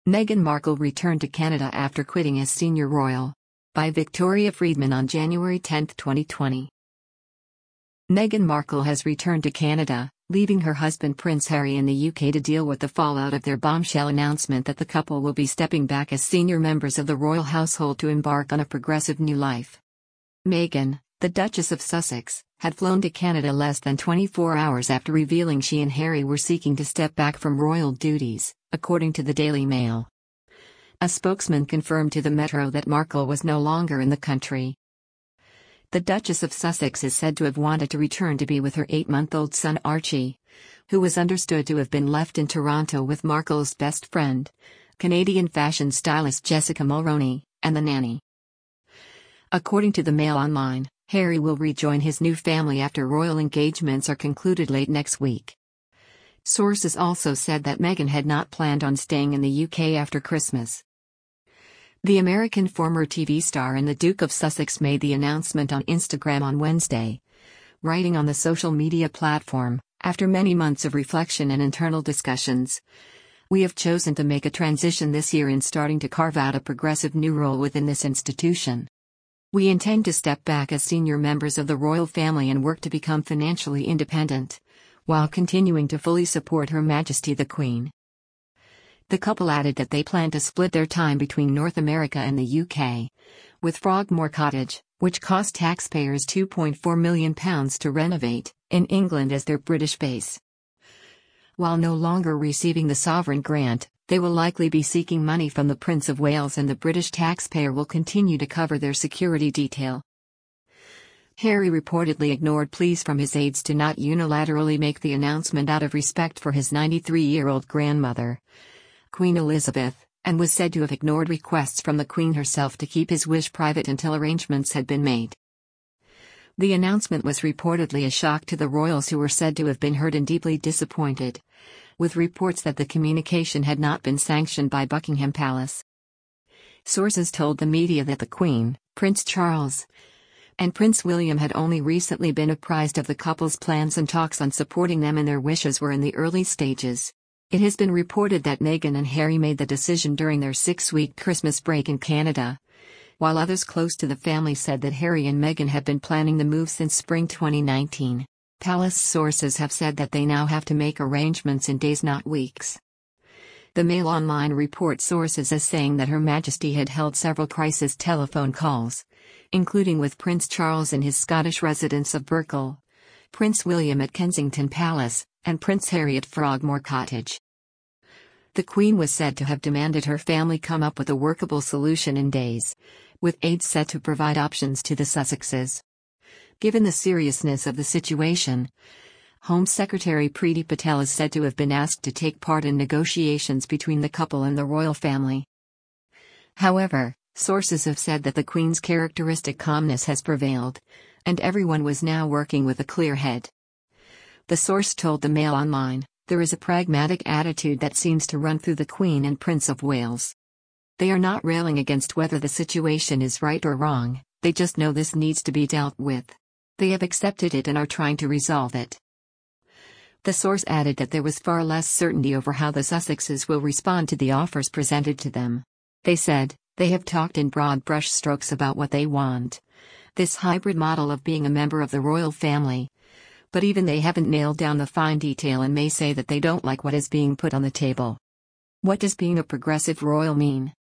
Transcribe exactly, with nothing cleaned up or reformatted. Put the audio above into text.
Meghan Markle returned to Canada after quitting as senior royal. By Victoria Friedman on January tenth, twenty twenty. Meghan Markle has returned to Canada, leaving her husband Prince Harry in the U K to deal with the fallout of their bombshell announcement that the couple will be stepping back as senior members of the royal household to embark on a progressive new life. Meghan, the Duchess of Sussex, had flown to Canada less than twenty-four hours after revealing she and Harry were seeking to step back from royal duties, according to the Daily Mail. A spokesman confirmed to the Metro that Markle was no longer in the country. The Duchess of Sussex is said to have wanted to return to be with her eight-month-old son Archie, who was understood to have been left in Toronto with Markle's best friend, Canadian fashion stylist Jessica Mulroney, and the nanny. According to the Mail Online, Harry will rejoin his new family after royal engagements are concluded late next week. Sources also said that Meghan had not planned on staying in the U K after Christmas. The American former T V star and the Duke of Sussex made the announcement on Instagram on Wednesday, writing on the social media platform, "After many months of reflection and internal discussions, we have chosen to make a transition this year in starting to carve out a progressive new role within this institution. We intend to step back as senior members of the royal family and work to become financially independent, while continuing to fully support Her Majesty the Queen." The couple added that they plan to split their time between North America and the U K, with Frogmore Cottage, which cost taxpayers two point four million pounds to renovate, in England as their British base. While no longer receiving the sovereign grant, they will likely be seeking money from the Prince of Wales, and the British taxpayer will continue to cover their security detail. Harry reportedly ignored pleas from his aides to not unilaterally make the announcement out of respect for his ninety-three-year-old grandmother, Queen Elizabeth, and was said to have ignored requests from the Queen herself to keep his wish private until arrangements had been made. The announcement was reportedly a shock to the royals, who were said to have been hurt and deeply disappointed, with reports that the communication had not been sanctioned by Buckingham Palace. Sources told the media that the Queen, Prince Charles, and Prince William had only recently been apprised of the couple's plans, and talks on supporting them in their wishes were in the early stages. It has been reported that Meghan and Harry made the decision during their six-week Christmas break in Canada, while others close to the family said that Harry and Meghan had been planning the move since spring twenty nineteen. Palace sources have said that they now have to make arrangements in days, not weeks. The Mail Online reports sources as saying that Her Majesty had held several crisis telephone calls, including with Prince Charles in his Scottish residence of Berkeley, Prince William at Kensington Palace, and Prince Harry at Frogmore Cottage. The Queen was said to have demanded her family come up with a workable solution in days, with aides set to provide options to the Sussexes. Given the seriousness of the situation, Home Secretary Priti Patel is said to have been asked to take part in negotiations between the couple and the royal family. However, sources have said that the Queen's characteristic calmness has prevailed, and everyone was now working with a clear head. The source told the Mail Online, "There is a pragmatic attitude that seems to run through the Queen and Prince of Wales. They are not railing against whether the situation is right or wrong, they just know this needs to be dealt with. They have accepted it and are trying to resolve it." The source added that there was far less certainty over how the Sussexes will respond to the offers presented to them. They said, "They have talked in broad brushstrokes about what they want, this hybrid model of being a member of the royal family, but even they haven't nailed down the fine detail and may say that they don't like what is being put on the table. What does being a progressive royal mean?